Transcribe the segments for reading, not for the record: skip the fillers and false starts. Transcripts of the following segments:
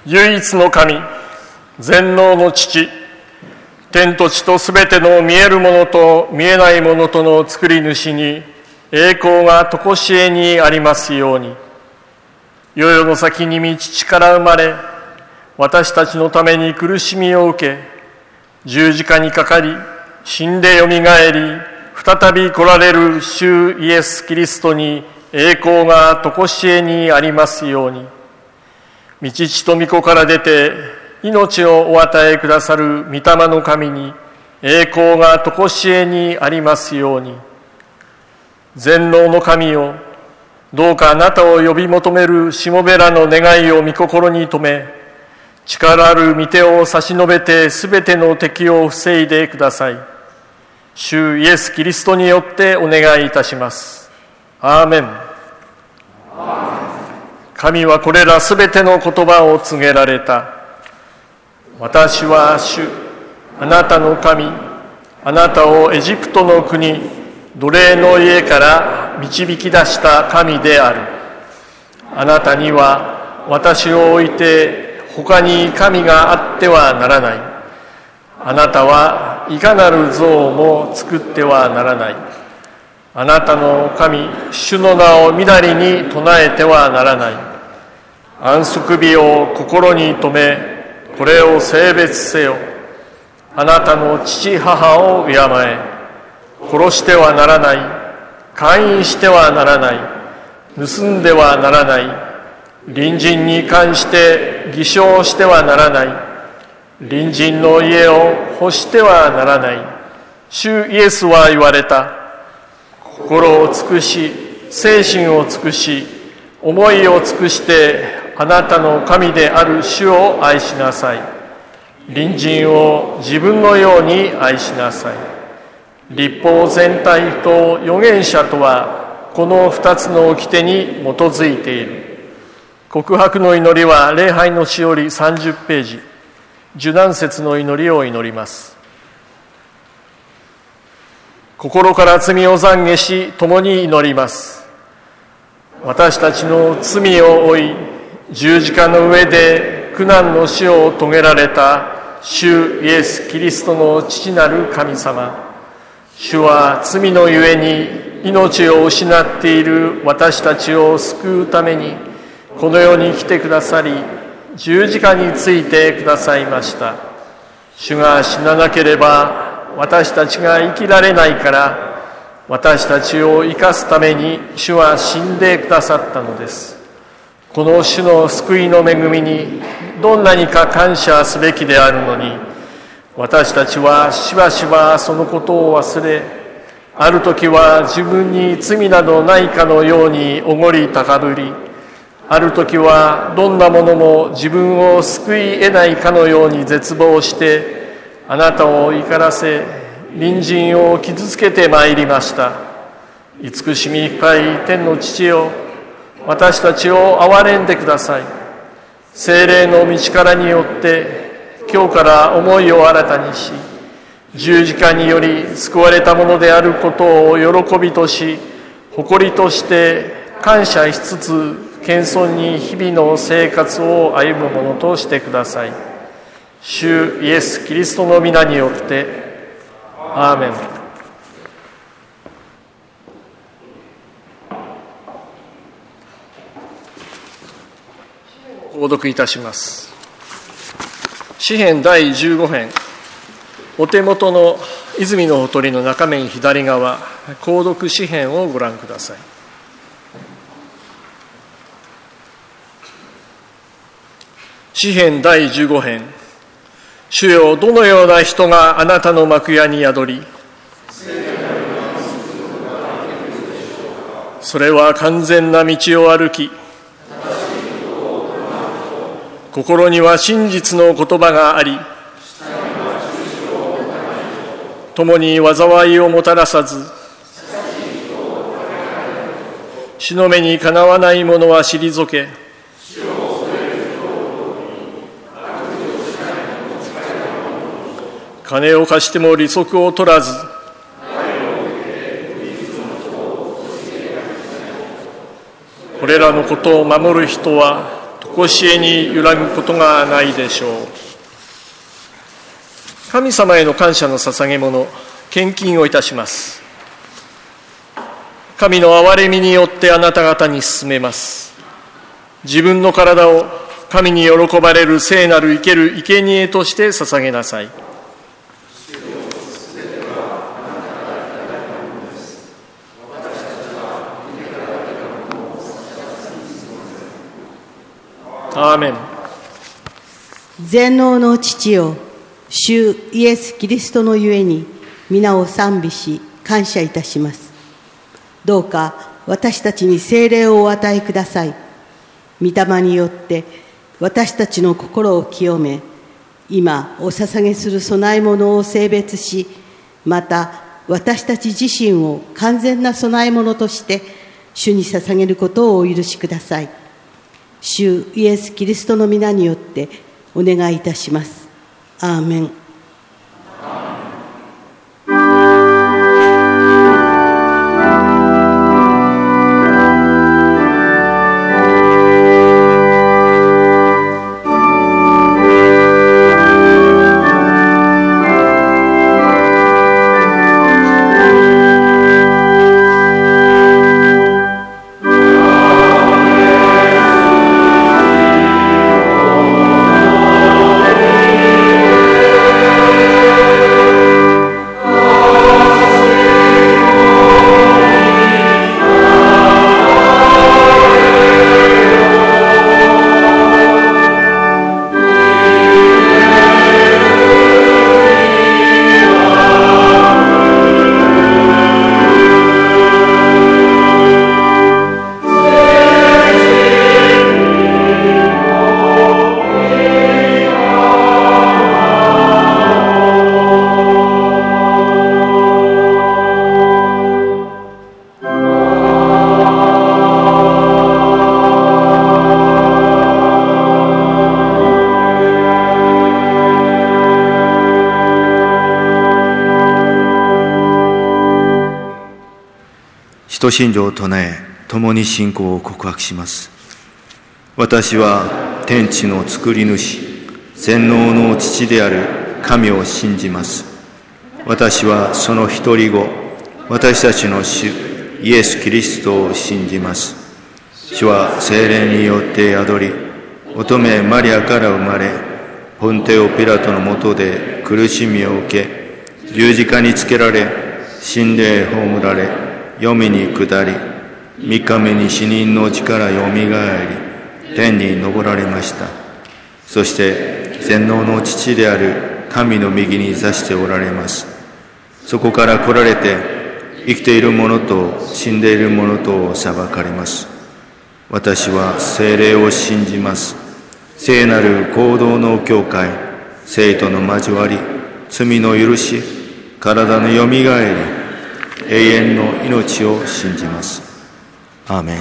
唯一の神、全能の父、天と地とすべての見えるものと見えないものとの作り主に栄光がとこしえにありますように。世々の先に父から生まれ、私たちのために苦しみを受け、十字架にかかり、死んでよみがえり、再び来られる主イエス・キリストに栄光がとこしえにありますように。御父と御子から出て命をお与えくださる御霊の神に栄光がとこしえにありますように。全能の神よ、どうかあなたを呼び求めるしもべらの願いを御心に留め、力ある御手を差し伸べてすべての敵を防いでください。主イエス・キリストによってお願いいたします。アーメン。神はこれらすべての言葉を告げられた。私は主、あなたの神、あなたをエジプトの国、奴隷の家から導き出した神である。あなたには私を置いて他に神があってはならない。あなたはいかなる像も作ってはならない。あなたの神、主の名をみだりに唱えてはならない。安息日を心に留め、これを聖別せよ。あなたの父母を敬え。殺してはならない。姦淫してはならない。盗んではならない。隣人に関して偽証してはならない。隣人の家を欲してはならない。主イエスは言われた。心を尽くし、精神を尽くし、思いを尽くしてあなたの神である主を愛しなさい。隣人を自分のように愛しなさい。律法全体と預言者とはこの2つの掟に基づいている。告白の祈りは礼拝のしおり30ページ、受難節の祈りを祈ります。心から罪を懺悔し共に祈ります。私たちの罪を負い、十字架の上で苦難の死を遂げられた主イエス・キリストの父なる神様。主は罪のゆえに命を失っている私たちを救うためにこの世に来てくださり、十字架についてくださいました。主が死ななければ私たちが生きられないから、私たちを生かすために主は死んでくださったのです。この主の救いの恵みにどんなにか感謝すべきであるのに、私たちはしばしばそのことを忘れ、ある時は自分に罪などないかのようにおごり高ぶり、ある時はどんなものも自分を救い得ないかのように絶望して、あなたを怒らせ、隣人を傷つけてまいりました。慈しみ深い天の父よ、私たちを憐れんでください。聖霊の道からによって今日から思いを新たにし、十字架により救われたものであることを喜びとし、誇りとして感謝しつつ、謙遜に日々の生活を歩むものとしてください。主イエス・キリストの皆によってアーメン。朗読いたします。詩編第15編、お手元の泉のほとりの中面左側、購読詩編をご覧ください。詩編第15編、主よ、どのような人があなたの幕屋に宿り、それは完全な道を歩き、心には真実の言葉があり、共に災いをもたらさず、主の目にかなわないものは退け、金を貸しても利息を取らず、これらのことを守る人は常しえに揺らぐことがないでしょう。神様への感謝の捧げ物、献金をいたします。神の憐れみによってあなた方に進めます。自分の体を神に喜ばれる聖なる生ける生贄として捧げなさい。アーメン。 全能の父よ、主イエス・キリストのゆえに皆を賛美し感謝いたします。どうか私たちに聖霊をお与えください。御霊によって私たちの心を清め、今お捧げする供え物を聖別し、また私たち自身を完全な供え物として主に捧げることをお許しください。主イエス・キリストの皆によってお願いいたします。アーメン。 使徒信条を唱え、共に信仰を告白します。私は天地の作り主、全能の父である神を信じます。私はその一人子、私たちの主イエス・キリストを信じます。主は聖霊によって宿り、乙女マリアから生まれ、ポンテオ・ピラトの下で苦しみを受け、十字架につけられ、死んで葬られ、黄泉に下り、三日目に死人のうちからよみがえり、天に昇られました。そして全能の父である神の右に座しておられます。そこから来られて、生きている者と死んでいる者とを裁かれます。私は聖霊を信じます。聖なる行動の教会、聖との交わり、罪の許し、体のよみがえり、永遠の命を信じます。アーメン。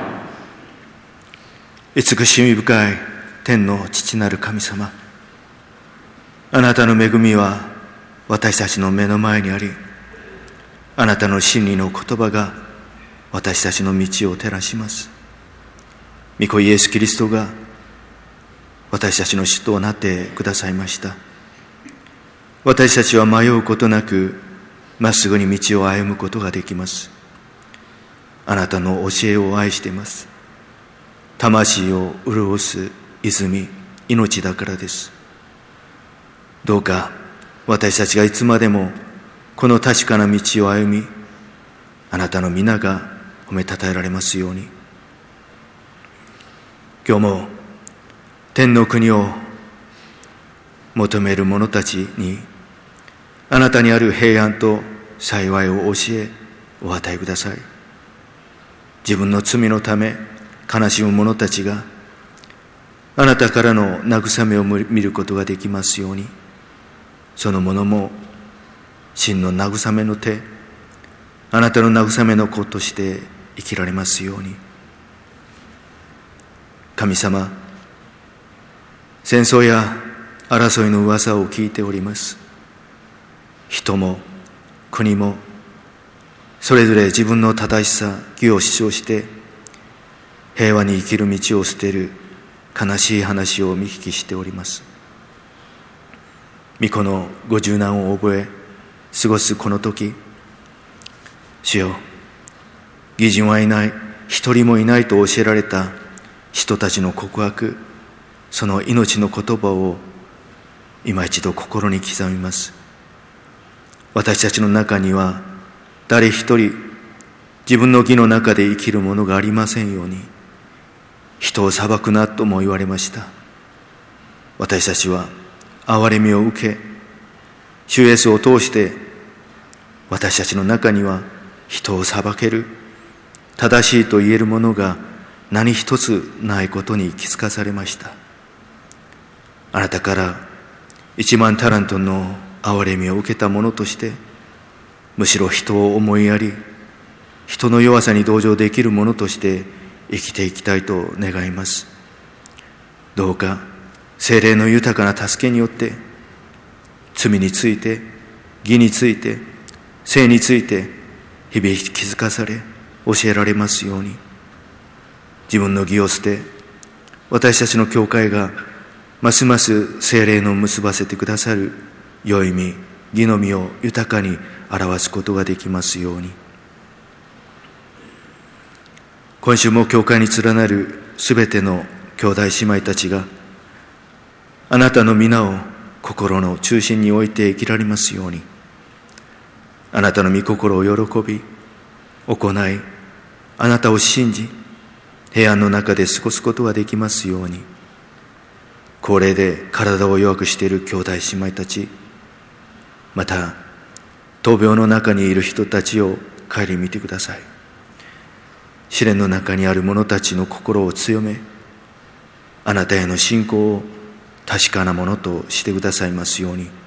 慈しみ深い天の父なる神様、あなたの恵みは私たちの目の前にあり、あなたの真理の言葉が私たちの道を照らします。御子イエス・キリストが私たちの主となってくださいました。私たちは迷うことなくまっすぐに道を歩むことができます。あなたの教えを愛しています。魂を潤す泉、命だからです。どうか私たちがいつまでもこの確かな道を歩み、あなたの皆が褒めたたえられますように。今日も天の国を求める者たちに、あなたにある平安と幸いを教え、お与えください。自分の罪のため悲しむ者たちが、あなたからの慰めを見ることができますように、その者も真の慰めの手、あなたの慰めの子として生きられますように。神様、戦争や争いの噂を聞いております。人も国もそれぞれ自分の正しさ、義を主張して平和に生きる道を捨てる悲しい話を見聞きしております。御子のご柔軟を覚え過ごすこの時、主よ、義人はいない、一人もいないと教えられた人たちの告白、その命の言葉を今一度心に刻みます。私たちの中には誰一人自分の義の中で生きるものがありませんように、人を裁くなとも言われました。私たちは憐れみを受け、主イエスを通して私たちの中には人を裁ける正しいと言えるものが何一つないことに気づかされました。あなたから1万タラントの憐れみを受けた者として、むしろ人を思いやり、人の弱さに同情できる者として生きていきたいと願います。どうか聖霊の豊かな助けによって、罪について、義について、聖について日々気づかされ、教えられますように、自分の義を捨て、私たちの教会がますます聖霊の結ばせてくださる良い実、義の実を豊かに表すことができますように。今週も教会に連なるすべての兄弟姉妹たちが、あなたの皆を心の中心に置いて生きられますように、あなたの御心を喜び、行い、あなたを信じ、平安の中で過ごすことができますように。高齢で体を弱くしている兄弟姉妹たち、また闘病の中にいる人たちを顧みてください。試練の中にある者たちの心を強め、あなたへの信仰を確かなものとしてくださいますように。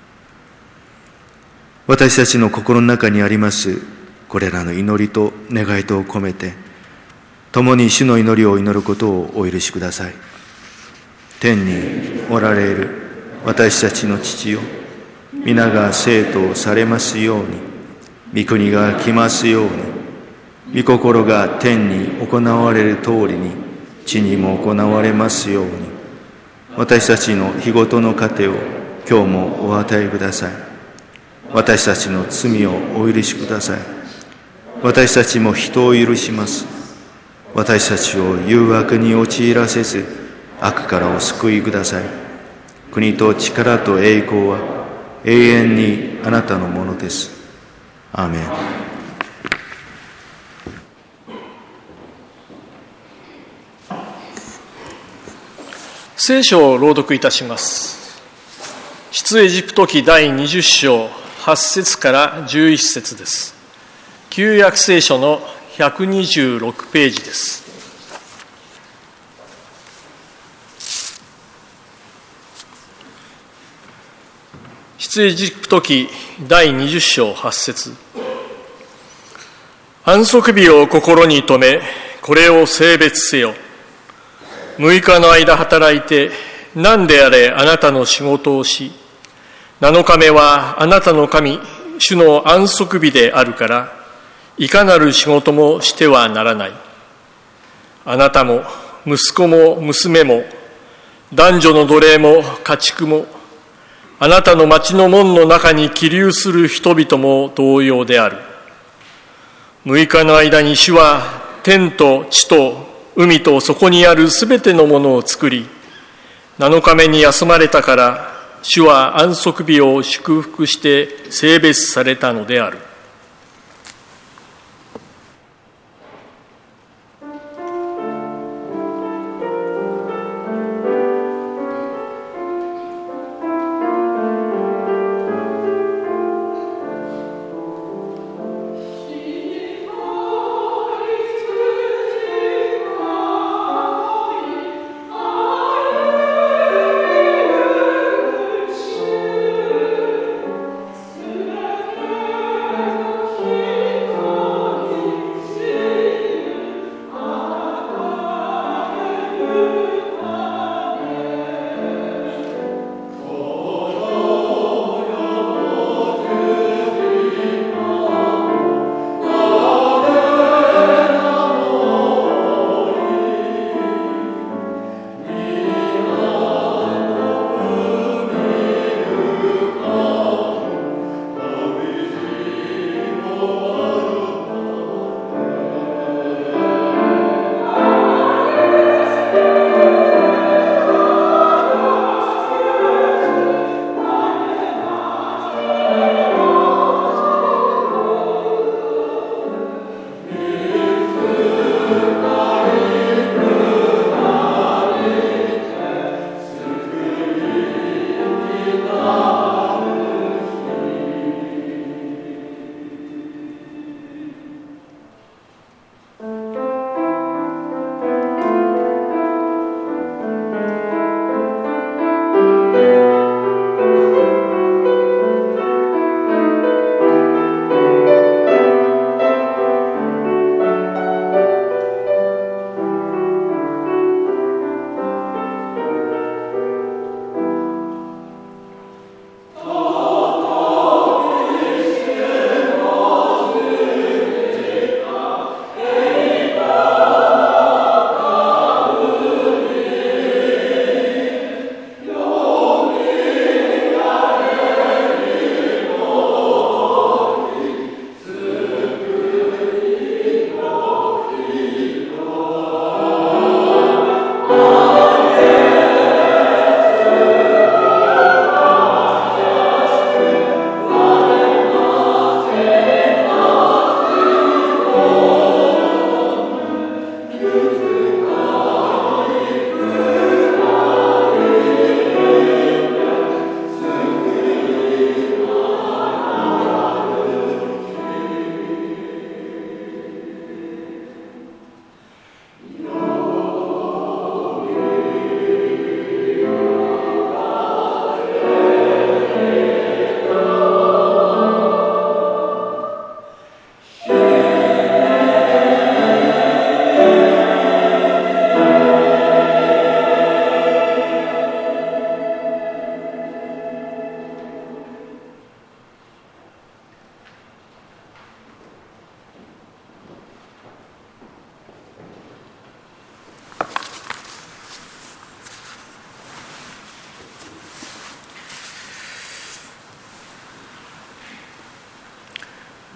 私たちの心の中にありますこれらの祈りと願いとを込めて、共に主の祈りを祈ることをお許しください。天におられる私たちの父よ、皆が聖とされますように、御国が来ますように、御心が天に行われる通りに地にも行われますように。私たちの日ごとの糧を今日もお与えください。私たちの罪をお許しください。私たちも人を許します。私たちを誘惑に陥らせず、悪からお救いください。国と力と栄光は永遠にあなたのものです。アーメン。 聖書を朗読いたします。出エジプト記第20章8節から11節です。旧約聖書の126ページです。出エジプト記第20章8節。安息日を心に留め、これを聖別せよ。6日の間働いて、何であれあなたの仕事をし、7日目はあなたの神、主の安息日であるから、いかなる仕事もしてはならない。あなたも、息子も娘も、男女の奴隷も家畜も、あなたの町の門の中に起立する人々も同様である。6日の間に主は天と地と海とそこにあるすべてのものを作り、7日目に休まれたから、主は安息日を祝福して聖別されたのである。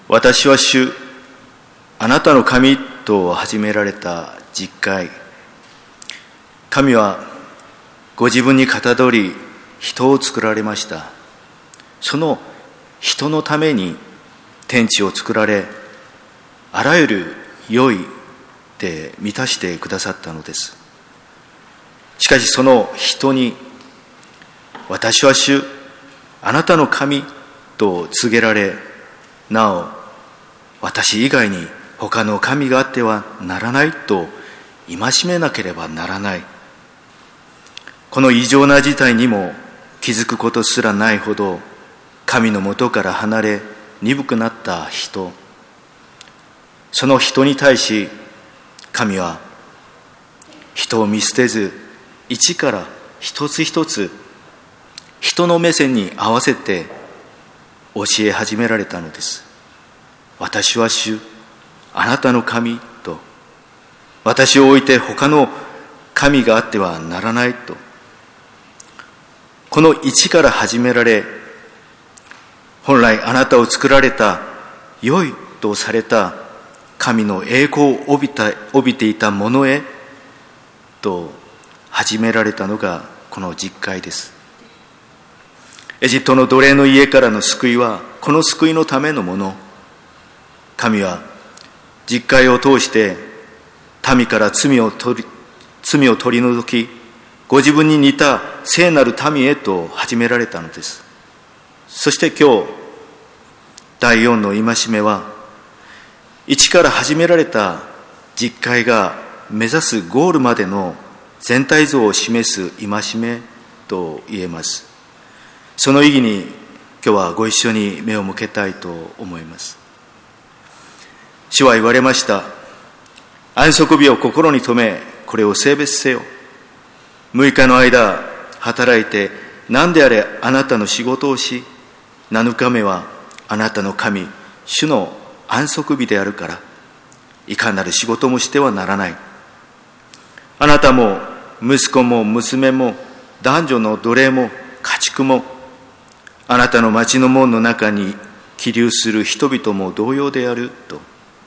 私は主、あなたの神と始められた実会。神はご自分にかたどり人を作られました。その人のために天地を作られ、あらゆる良いで満たしてくださったのです。しかしその人に、私は主、あなたの神と告げられ、なお私以外に他の神があってはならないと戒めなければならない。この異常な事態にも気づくことすらないほど神のもとから離れ鈍くなった人。その人に対し神は人を見捨てず、一から一つ一つ人の目線に合わせて教え始められたのです。私は主、あなたの神と、私を置いて他の神があってはならないと。この一から始められ、本来あなたを作られた良いとされた神の栄光を帯びていたものへと始められたのがこの実会です。エジプトの奴隷の家からの救いはこの救いのためのもの。神は実会を通して民から罪を取り除き、ご自分に似た聖なる民へと始められたのです。そして今日第4の戒めは、一から始められた実会が目指すゴールまでの全体像を示す戒めと言えます。その意義に今日はご一緒に目を向けたいと思います。主は言われました。安息日を心に留め、これを聖別せよ。6日の間働いて何であれあなたの仕事をし、7日目はあなたの神主の安息日であるから、いかなる仕事もしてはならない。あなたも息子も娘も男女の奴隷も家畜も、あなたの町の門の中に起立する人々も同様であると。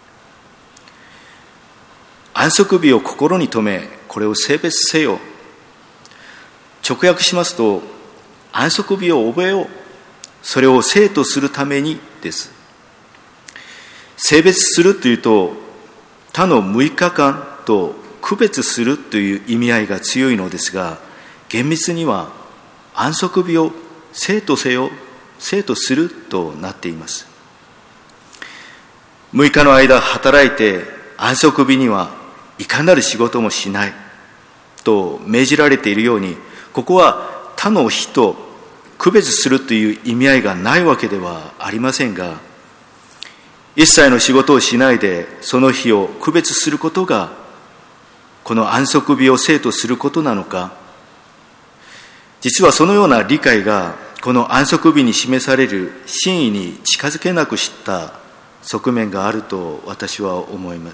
安息日を心に留め、これを聖別せよ。直訳しますと、安息日を覚えよう。それを聖とするためにです。聖別するというと、他の6日間と区別するという意味合いが強いのですが、厳密には安息日を聖とせよ、聖とするとなっています。6日の間働いて安息日にはいかなる仕事もしないと命じられているように、ここは他の日と区別するという意味合いがないわけではありませんが、一切の仕事をしないでその日を区別することがこの安息日を聖とすることなのか。実はそのような理解がこの安息日に示される真意に近づけなくした側面があると私は思います。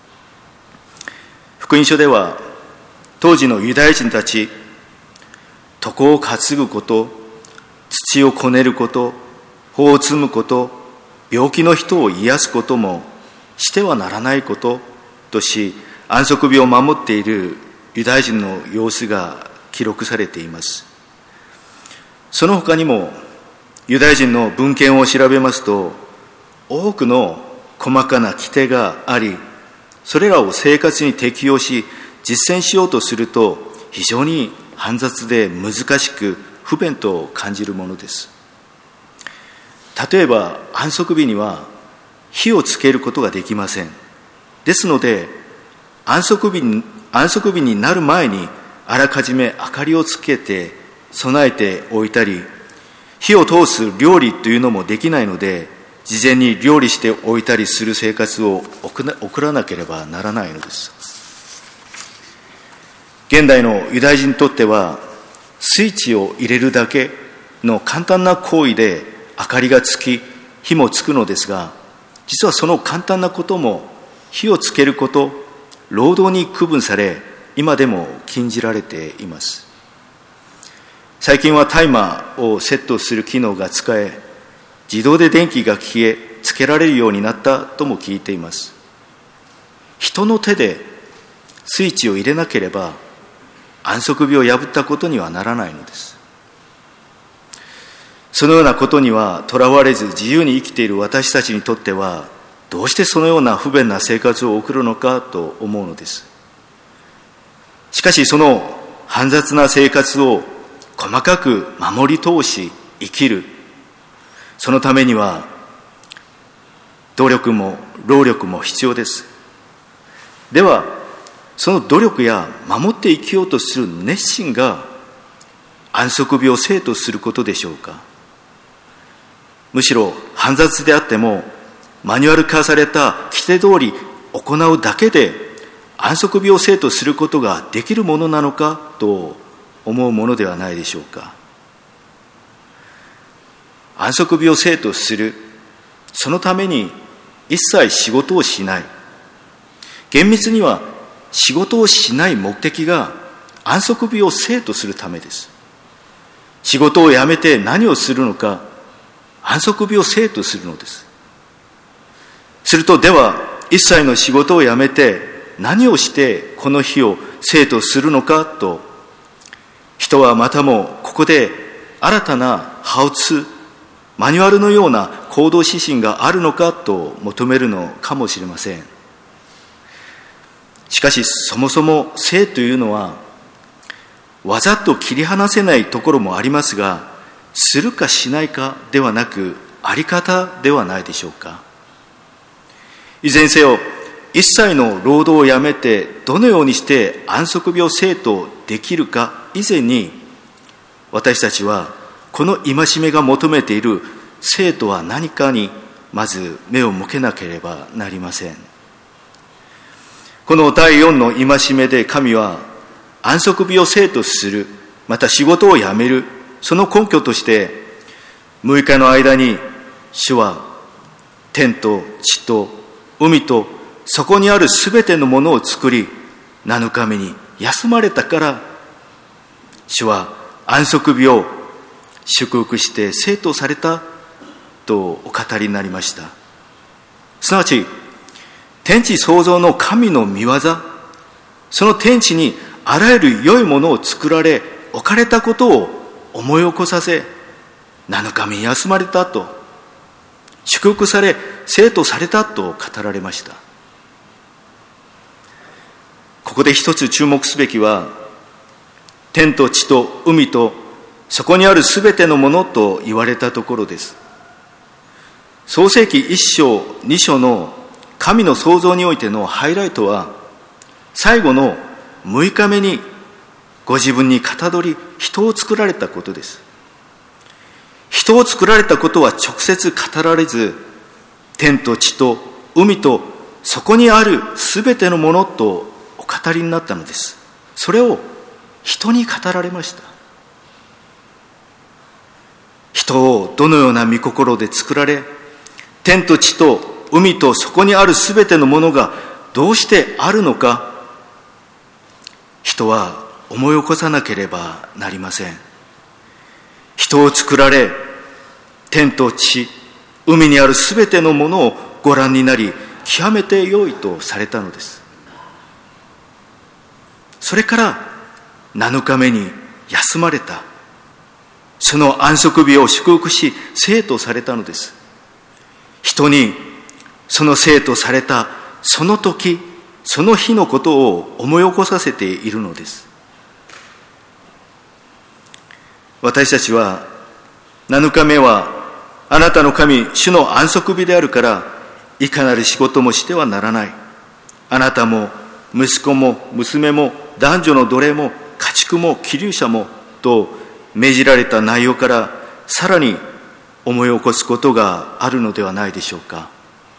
福音書では当時のユダヤ人たち、床を担ぐこと、土をこねること、穂を摘むこと、病気の人を癒すこともしてはならないこととし、安息日を守っているユダヤ人の様子が記録されています。その他にもユダヤ人の文献を調べますと、多くの細かな規定があり、それらを生活に適用し実践しようとすると非常に煩雑で難しく不便と感じるものです。例えば安息日には火をつけることができません。ですので安息日になる前にあらかじめ明かりをつけて備えておいたり、火を通す料理というのもできないので、事前に料理しておいたりする生活を送らなければならないのです。現代のユダヤ人にとっては、スイッチを入れるだけの簡単な行為で明かりがつき、火もつくのですが、実はその簡単なことも火をつけること、労働に区分され、今でも禁じられています。最近はタイマーをセットする機能が使え、自動で電気が消え、 つけられるようになったとも聞いています。人の手でスイッチを入れなければ安息日を破ったことにはならないのです。そのようなことにはとらわれず自由に生きている私たちにとっては、どうしてそのような不便な生活を送るのかと思うのです。しかしその煩雑な生活を細かく守り通し生きる、そのためには努力も労力も必要です。ではその努力や守って生きようとする熱心が安息日を生とすることでしょうか。むしろ煩雑であってもマニュアル化された規定通り行うだけで安息日を生とすることができるものなのかと思うものではないでしょうか。安息日を生とする、そのために一切仕事をしない。厳密には仕事をしない目的が安息日を生とするためです。仕事を辞めて何をするのか、安息日を生とするのです。すると、では一切の仕事を辞めて何をしてこの日を生とするのかと、人はまたもここで新たなハウツー、マニュアルのような行動指針があるのかと求めるのかもしれません。しかしそもそも生というのはわざと切り離せないところもありますが、するかしないかではなくあり方ではないでしょうか。いずれにせよ、一切の労働をやめてどのようにして安息日を生とできるか以前に、私たちはこの戒めが求めている生とは何かにまず目を向けなければなりません。この第4の戒めで神は安息日を生とする、また仕事を辞める、その根拠として6日の間に主は天と地と海とそこにあるすべてのものを作り、7日目に休まれたから、主は安息日を祝福して生とされたとお語りになりました。すなわち天地創造の神の御業、その天地にあらゆる良いものを作られ置かれたことを思い起こさせ、7日目に休まれたと、祝福され生とされたと語られました。ここで一つ注目すべきは、天と地と海とそこにあるすべてのものと言われたところです。創世記1章2章の神の創造においてのハイライトは、最後の6日目にご自分にかたどり人を作られたことです。人を作られたことは直接語られず、天と地と海とそこにあるすべてのものとお語りになったのです。それを人に語られました。人をどのような御心で作られ、天と地と海とそこにあるすべてのものがどうしてあるのか、人は思い起こさなければなりません。人を作られ、天と地、海にあるすべてのものをご覧になり、極めて良いとされたのです。それから7日目に休まれた。その安息日を祝福し生とされたのです。人にその生とされたその時、その日のことを思い起こさせているのです。私たちは7日目はあなたの神主の安息日であるから、いかなる仕事もしてはならない。あなたも息子も娘も男女の奴隷も家畜も寄留者もと命じられた内容から、さらに思い起こすことがあるのではないでしょうか。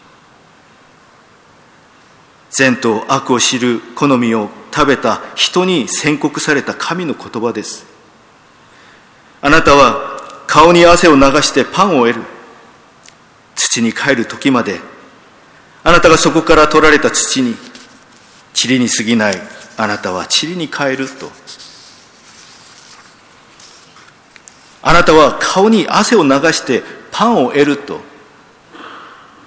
善と悪を知る好みを食べた人に宣告された神の言葉です。あなたは顔に汗を流してパンを得る。土に帰る時まで、あなたがそこから取られた土に、塵に過ぎないあなたは塵に帰ると。あなたは顔に汗を流してパンを得ると。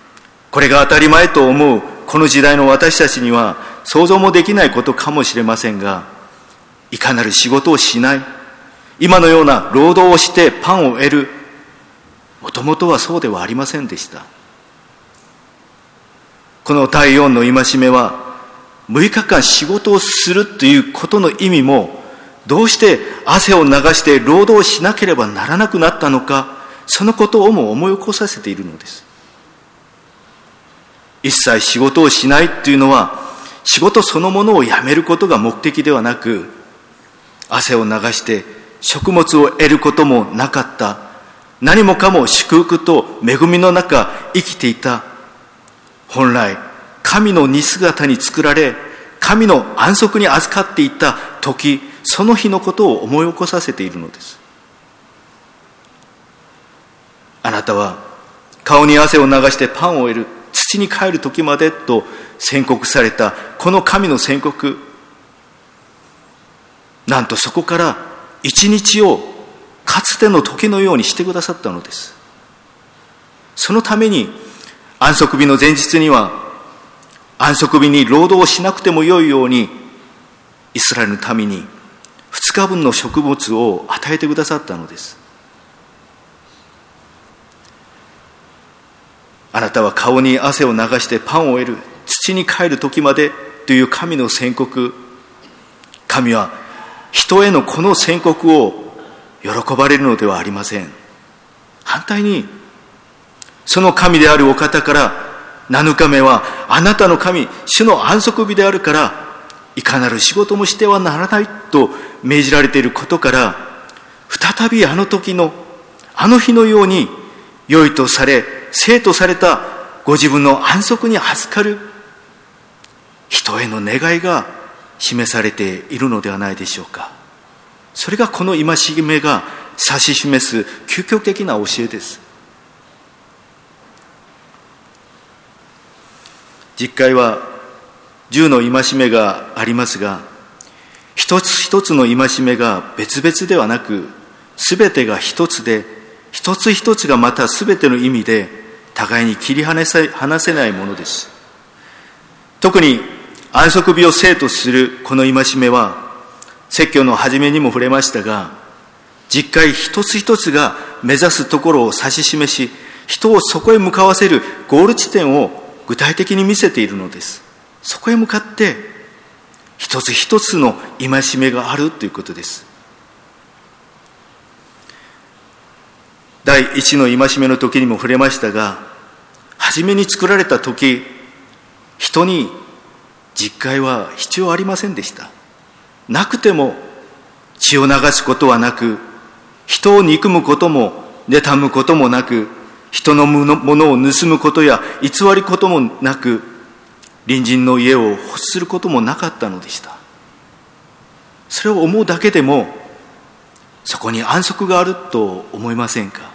これが当たり前と思うこの時代の私たちには想像もできないことかもしれませんが、いかなる仕事をしない、今のような労働をしてパンを得る、もともとはそうではありませんでした。この第4の戒めは、6日間仕事をするということの意味も、どうして汗を流して労働しなければならなくなったのか、そのことをも思い起こさせているのです。一切仕事をしないというのは、仕事そのものをやめることが目的ではなく、汗を流して食物を得ることもなかった、何もかも祝福と恵みの中生きていた、本来神の似姿に作られ、神の安息に預かっていた時、その日のことを思い起こさせているのです。あなたは顔に汗を流してパンを得る、土に帰る時までと宣告されたこの神の宣告、なんとそこから一日をかつての時のようにしてくださったのです。そのために安息日の前日には、安息日に労働をしなくてもよいように、イスラエルの民に2日分の食物を与えてくださったのです。あなたは顔に汗を流してパンを得る、土に帰る時までという神の宣告、神は人へのこの宣告を喜ばれるのではありません。反対に、その神であるお方から、7日目はあなたの神、主の安息日であるから、いかなる仕事もしてはならないと命じられていることから、再びあの時の、あの日のように、良いとされ、聖とされたご自分の安息に預かる人への願いが示されているのではないでしょうか。それがこの戒めが指し示す究極的な教えです。実会は10の戒めがありますが、一つ一つの戒めが別々ではなく、すべてが一つで、一つ一つがまたすべての意味で互いに切り離せないものです。特に安息日を聖とするこの戒めは、説教の初めにも触れましたが、実会一つ一つが目指すところを指し示し、人をそこへ向かわせるゴール地点を具体的に見せているのです。そこへ向かって一つ一つの戒めがあるということです。第一の戒めの時にも触れましたが、初めに作られた時、人に実戒は必要ありませんでした。なくても血を流すことはなく、人を憎むことも妬むこともなく、人のものを盗むことや偽りこともなく、隣人の家を欲することもなかったのでした。それを思うだけでも、そこに安息があると思いませんか？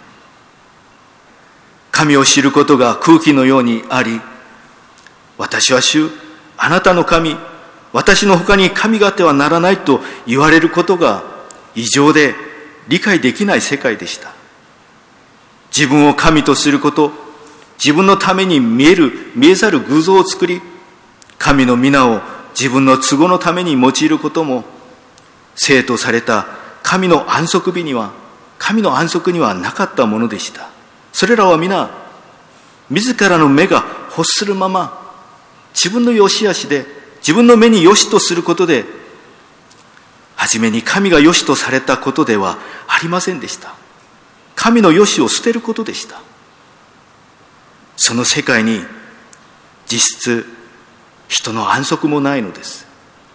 神を知ることが空気のようにあり、私は主、あなたの神、私の他に神があってはならないと言われることが異常で理解できない世界でした。自分を神とすること、自分のために見えざる偶像を作り、神の皆を自分の都合のために用いることも、聖とされた神の安息にはなかったものでした。それらは皆、自らの目が欲するまま、自分の良し悪しで、自分の目に良しとすることで、初めに神が良しとされたことではありませんでした。神の良しを捨てることでした。その世界に実質人の安息もないのです。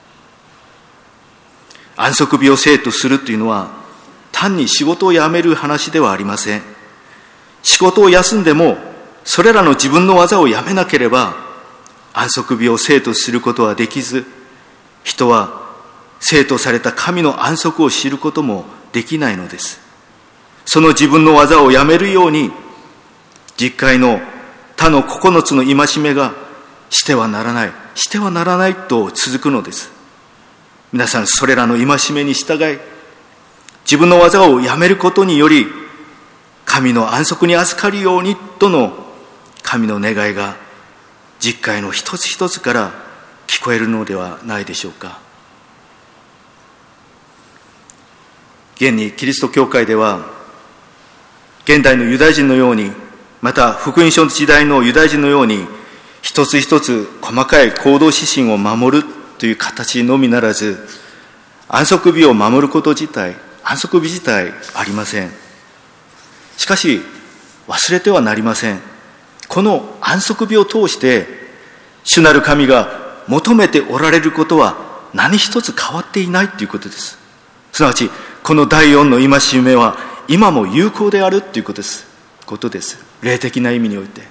安息日を聖とするというのは単に仕事を辞める話ではありません。仕事を休んでもそれらの自分の技をやめなければ安息日を聖とすることはできず、人は聖とされた神の安息を知ることもできないのです。その自分の技をやめるように、実会の他の9つの戒めがしてはならないと続くのです。皆さん、それらの戒めに従い、自分の技をやめることにより神の安息に預かるようにとの神の願いが実会の一つ一つから聞こえるのではないでしょうか。現にキリスト教会では、現代のユダヤ人のように、また福音書の時代のユダヤ人のように、一つ一つ細かい行動指針を守るという形のみならず、安息日を守ること自体、安息日自体ありません。しかし忘れてはなりません。この安息日を通して主なる神が求めておられることは何一つ変わっていないということです。すなわちこの第4の戒めは今も有効であるということです。霊的な意味において。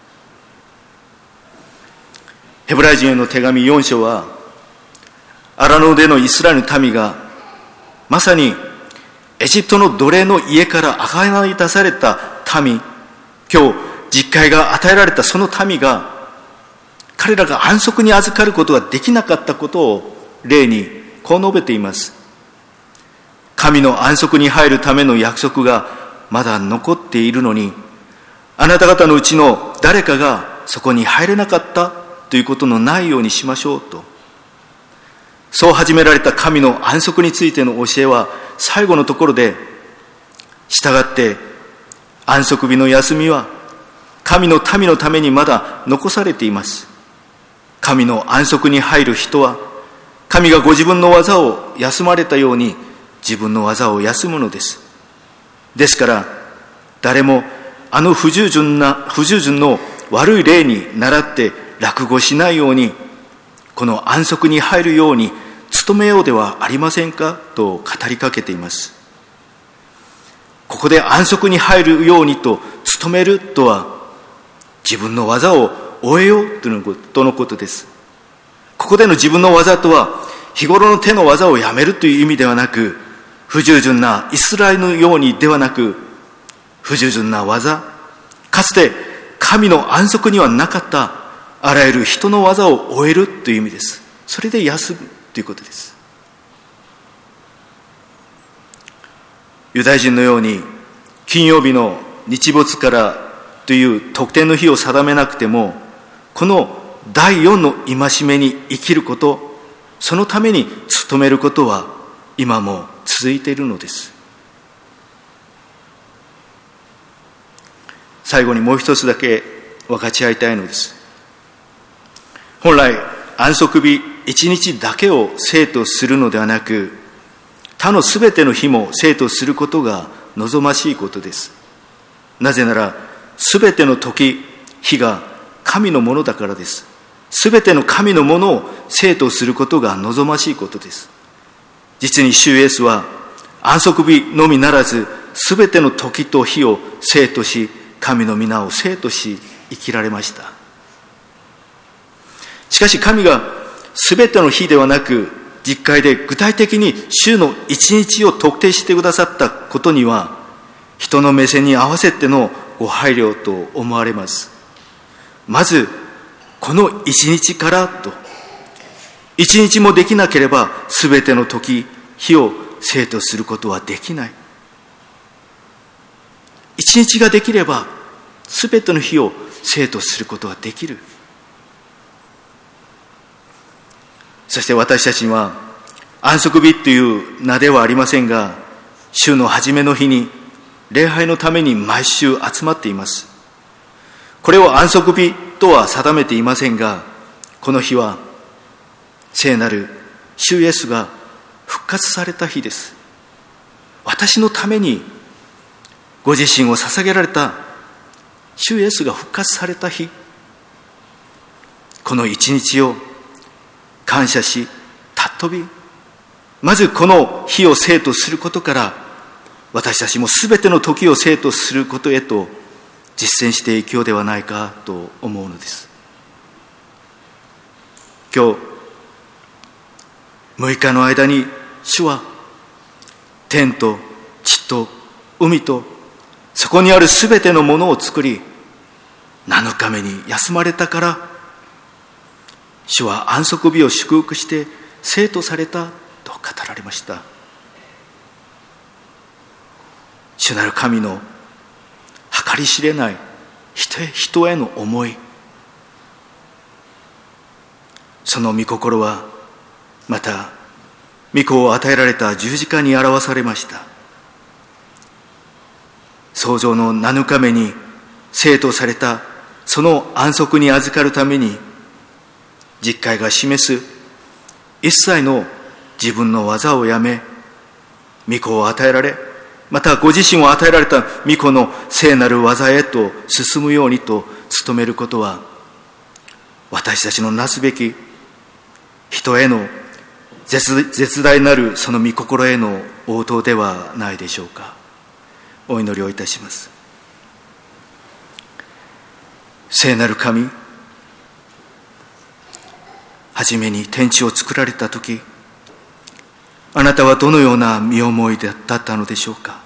ヘブライ人への手紙4章は、荒野でのイスラエルの民がまさにエジプトの奴隷の家から贖い出された民、今日実会が与えられたその民が、彼らが安息に預かることができなかったことを例にこう述べています。神の安息に入るための約束がまだ残っているのに、あなた方のうちの誰かがそこに入れなかったということのないようにしましょうと。そう始められた神の安息についての教えは最後のところで、従って安息日の休みは神の民のためにまだ残されています。神の安息に入る人は、神がご自分の技を休まれたように自分の技を休むのです。ですから誰もあの不従順の悪い例に倣って落語しないように、この安息に入るように努めようではありませんかと語りかけています。ここで安息に入るようにと努めるとは、自分の技を終えようとのことです。ここでの自分の技とは、日頃の手の技をやめるという意味ではなく、不従順なイスラエルのようにではなく、不従順な技、かつて神の安息にはなかったあらゆる人の技を終えるという意味です。それで休むということです。ユダヤ人のように金曜日の日没からという特定の日を定めなくても、この第4の戒めに生きること、そのために努めることは今も続いているのです。最後にもう一つだけ分かち合いたいのです。本来安息日一日だけを聖とするのではなく、他のすべての日も聖とすることが望ましいことです。なぜならすべての時、日が神のものだからです。すべての神のものを聖とすることが望ましいことです。実に主イエスは安息日のみならず、すべての時と日を聖とし、神の皆を聖とし生きられました。しかし神がすべての日ではなく、実会で具体的に週の一日を特定してくださったことには、人の目線に合わせてのご配慮と思われます。まずこの一日からと、一日もできなければすべての時、日を聖とすることはできない。一日ができればすべての日を聖とすることはできる。そして私たちには安息日という名ではありませんが、週の初めの日に礼拝のために毎週集まっています。これを安息日とは定めていませんが、この日は聖なる主イエスが復活された日です。私のためにご自身を捧げられた主イエスが復活された日、この一日を感謝し尊び、まずこの日を聖とすることから、私たちもすべての時を聖とすることへと実践していきようではないかと思うのです。今日6日の間に主は天と地と海とそこにあるすべてのものを作り、7日目に休まれたから、主は安息日を祝福して聖とされたと語られました。主なる神の計り知れない人への思い、 その御心はまた御子を与えられた十字架に表されました。創造の7日目に生とされたその安息に預かるために、実会が示す一切の自分の技をやめ、御子を与えられ、またご自身を与えられた御子の聖なる技へと進むようにと努めることは、私たちのなすべき人への絶大なるその御心への応答ではないでしょうか。お祈りをいたします。聖なる神、はじめに天地を作られたとき、あなたはどのような身思いだったのでしょうか。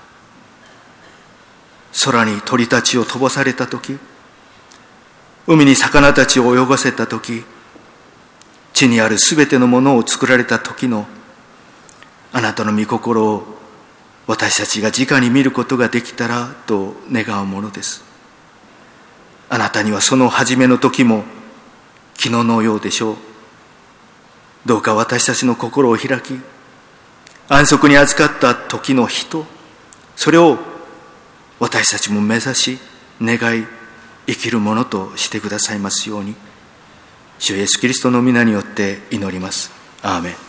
空に鳥たちを飛ばされたとき、海に魚たちを泳がせたとき、地にあるすべてのものを作られたときのあなたの御心を私たちが直に見ることができたらと願うものです。あなたにはその初めの時も昨日のようでしょう。どうか私たちの心を開き、安息に預かった時の人、それを私たちも目指し願い生きるものとしてくださいますように、主イエスキリストの皆によって祈ります。アーメン。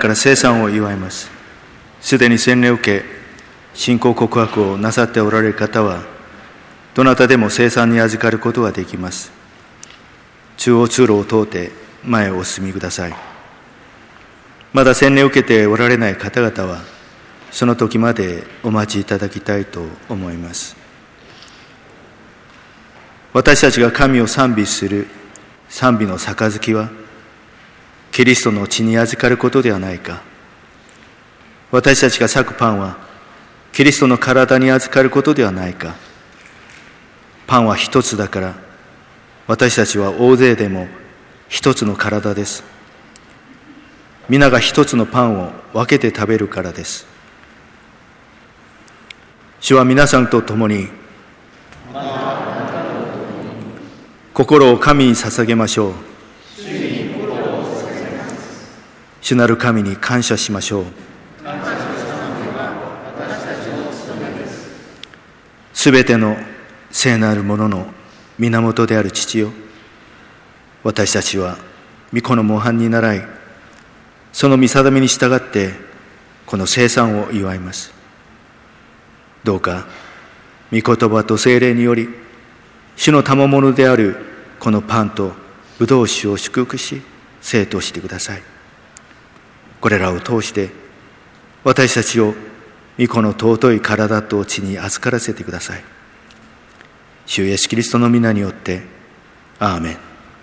から聖餐を祝います。すでに洗礼を受け、信仰告白をなさっておられる方は、どなたでも聖餐に預かることができます。中央通路を通って前へお進みください。まだ洗礼を受けておられない方々は、その時までお待ちいただきたいと思います。私たちが神を賛美する賛美の杯は、キリストの血に預かることではないか。私たちが裂くパンは、キリストの体に預かることではないか。パンは一つだから、私たちは大勢でも一つの体です。皆が一つのパンを分けて食べるからです。主は皆さんと共に、心を神に捧げましょう。主なる神に感謝しましょう。すべての聖なるものの源である父よ、私たちは御子の模範に倣い、その御定めに従ってこの聖餐を祝います。どうか御言葉と聖霊により、主の賜物であるこのパンと葡萄酒を祝福し、聖としてください。これらを通して私たちを御子の尊い体と血に預からせてください。主イエスキリストの皆によってアーメン。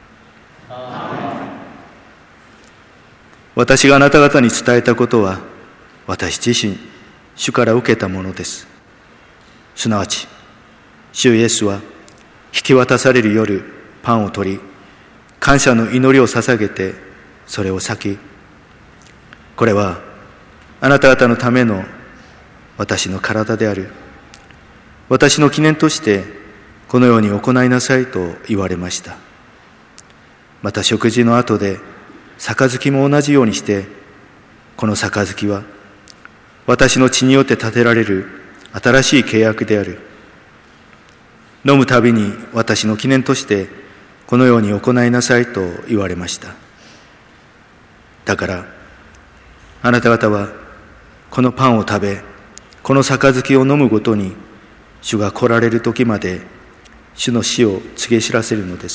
私があなた方に伝えたことは、私自身主から受けたものです。すなわち主イエスは引き渡される夜、パンを取り、感謝の祈りを捧げてそれを裂き、これはあなた方のための私の体である。私の記念としてこのように行いなさいと言われました。また食事の後で杯も同じようにして、この杯は私の血によって立てられる新しい契約である。飲むたびに私の記念としてこのように行いなさいと言われました。だからあなた方はこのパンを食べ、この杯を飲むごとに、主が来られる時まで主の死を告げ知らせるのです。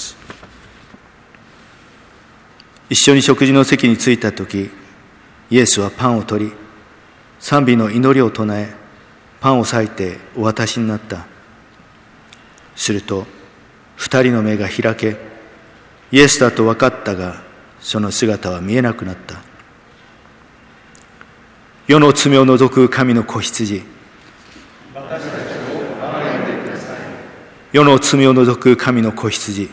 一緒に食事の席に着いた時、イエスはパンを取り、賛美の祈りを唱え、パンを裂いてお渡しになった。すると二人の目が開け、イエスだと分かったが、その姿は見えなくなった。世の罪を除く神の子羊、世の罪を除く神の子羊、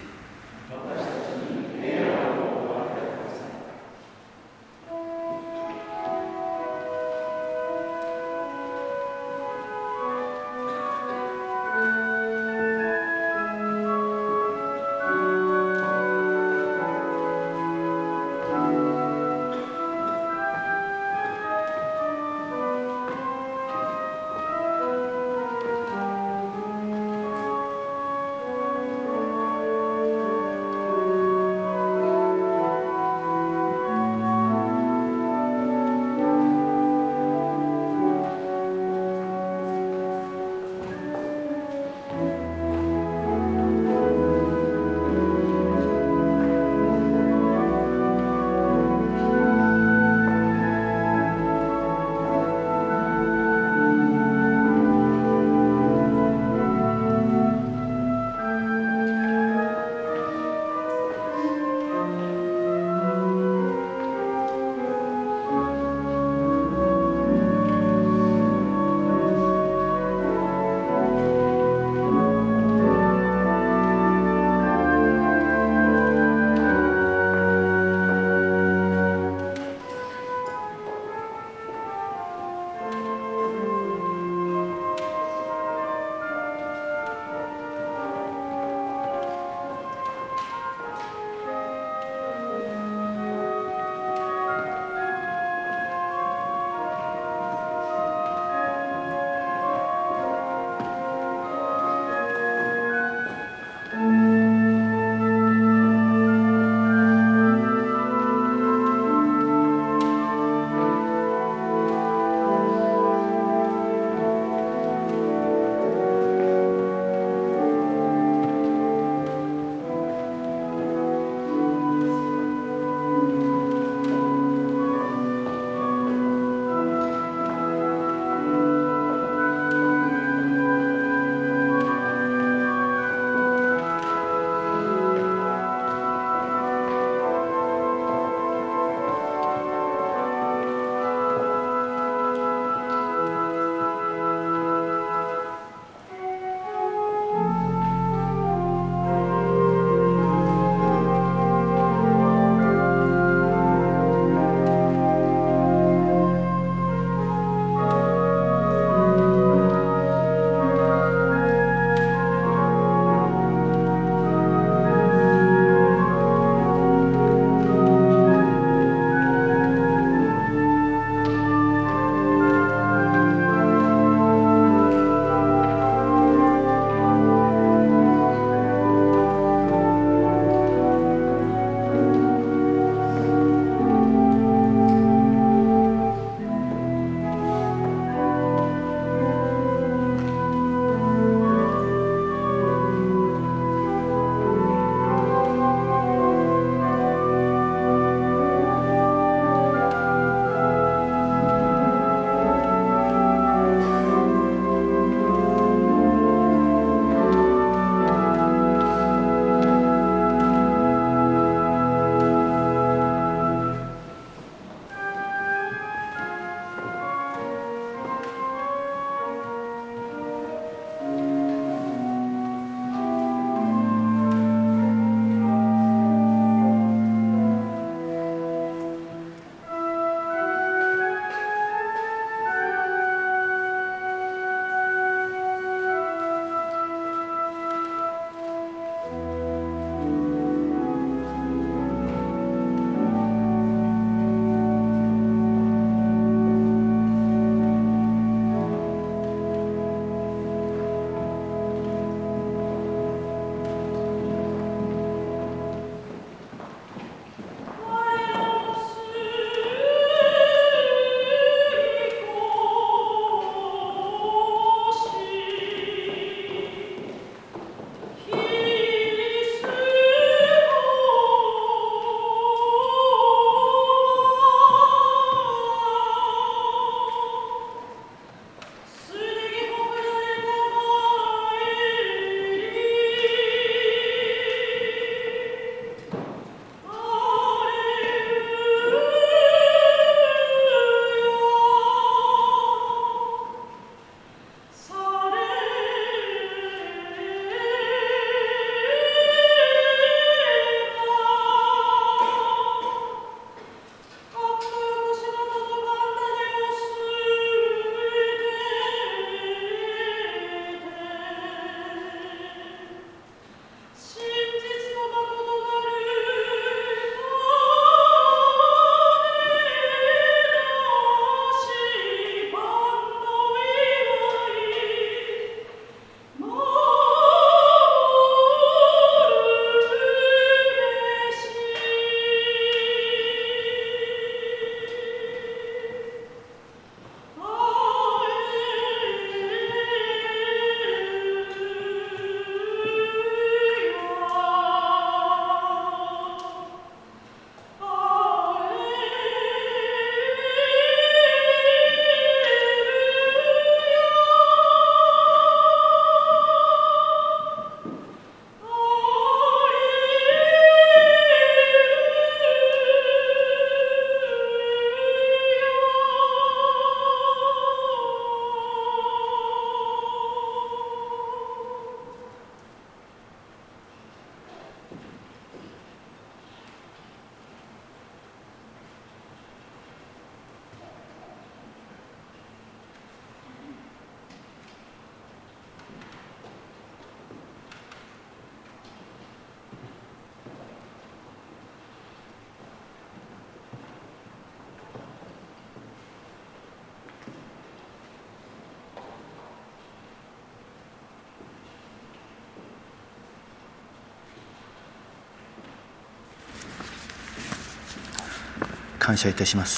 感謝いたします。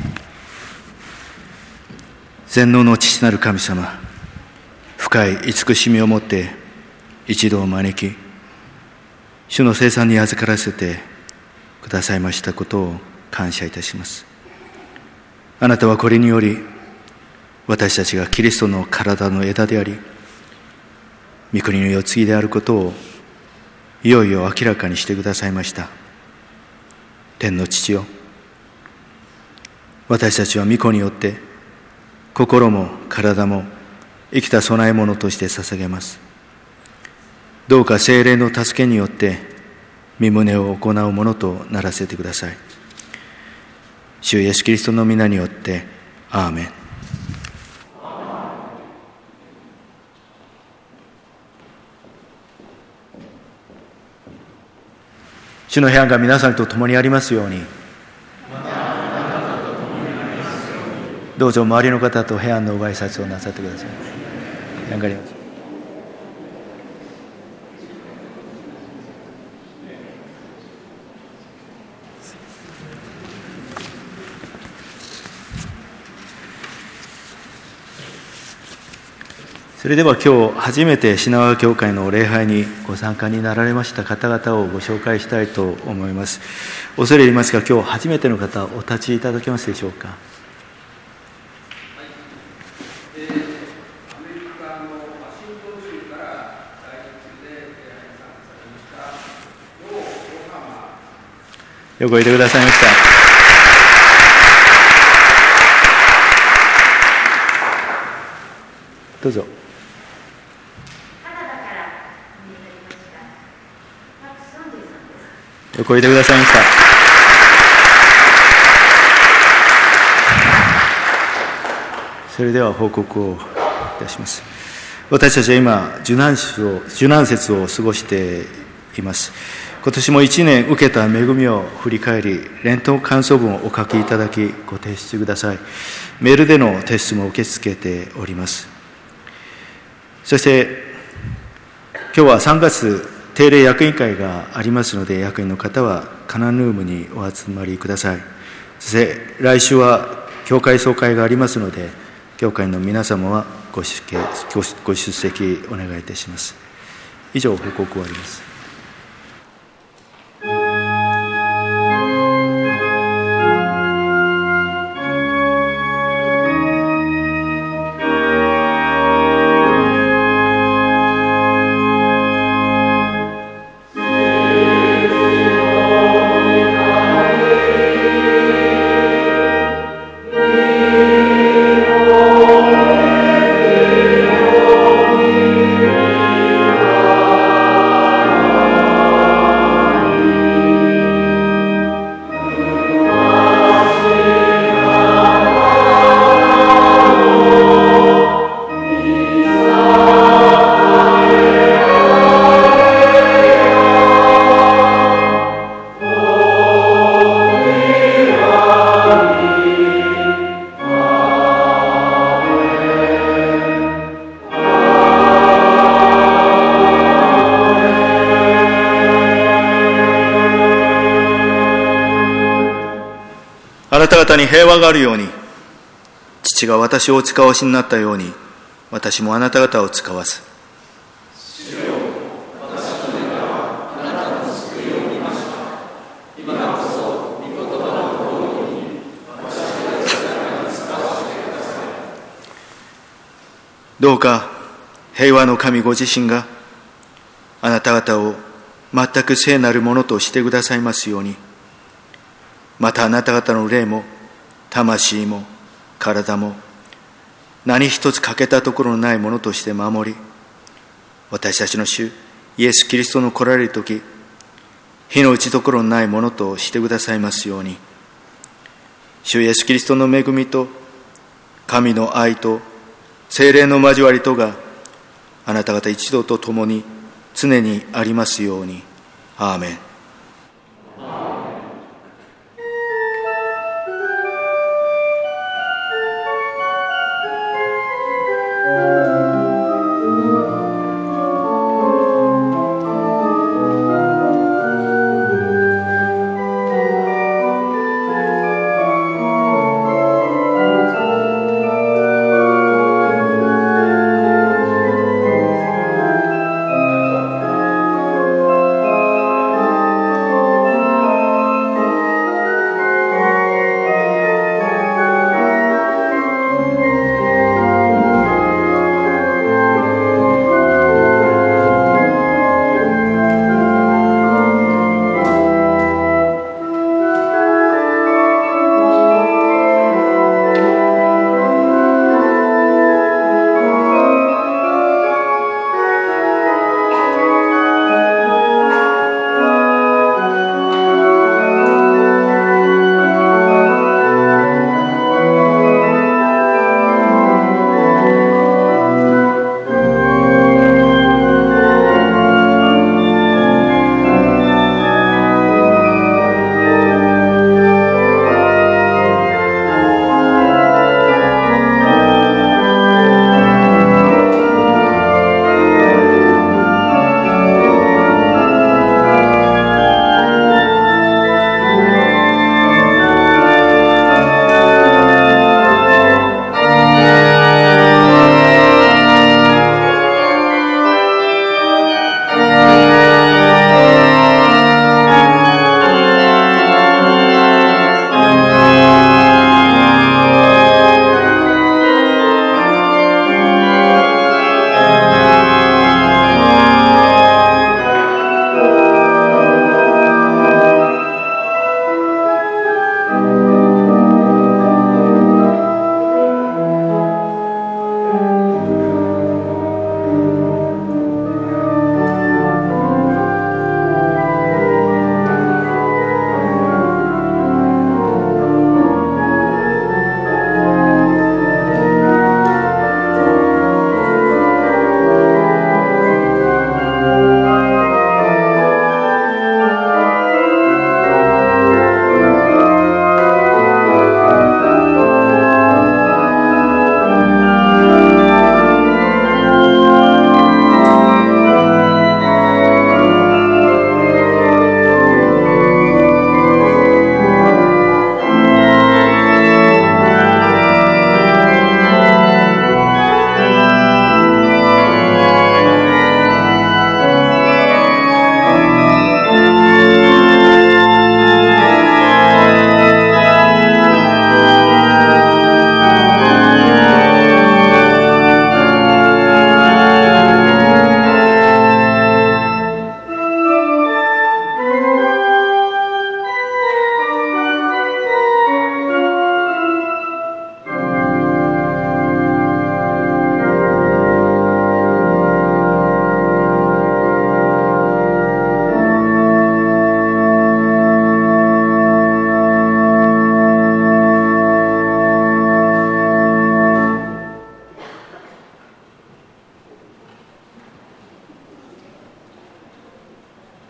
全能の父なる神様、深い慈しみをもって一度を招き、主の聖餐に預からせてくださいましたことを感謝いたします。あなたはこれにより、私たちがキリストの体の枝であり、御国の世継ぎであることをいよいよ明らかにしてくださいました。天の父よ、私たちは御子によって心も体も生きた供え物として捧げます。どうか聖霊の助けによって御旨を行うものとならせてください。主イエスキリストの皆によってアーメン。主の平安が皆さんと共にありますように。どうぞ周りの方と平安のご挨拶をなさってください。頑張ります。それでは今日初めて品川教会の礼拝にご参加になられました方々をご紹介したいと思います。恐れ入りますが、今日初めての方お立ちいただけますでしょうか。よくおいでくださいました。どうぞ。よくおいでくださいました。それでは報告をいたします。私たちは今受難節を過ごしています。今年も1年受けた恵みを振り返り、連投感想文をお書きいただきご提出ください。メールでの提出も受け付けております。そして今日は3月定例役員会がありますので、役員の方はカナンルームにお集まりください。そして来週は教会総会がありますので、教会の皆様はご出席お願いいたします。以上、報告終わります。あなた方に平和があるように、父が私をお使わしになったように、私もあなた方を使わす。主よ、私の願いはあなたの救いを見ました。今こそ御言葉の通りに私たちに使わせてください。どうか平和の神ご自身があなた方を全く聖なるものとしてくださいますように。またあなた方の霊も魂も体も何一つ欠けたところのないものとして守り、私たちの主イエス・キリストの来られるとき、火の打ちどころのないものとしてくださいますように。主イエス・キリストの恵みと神の愛と聖霊の交わりとがあなた方一同と共に常にありますように。アーメン。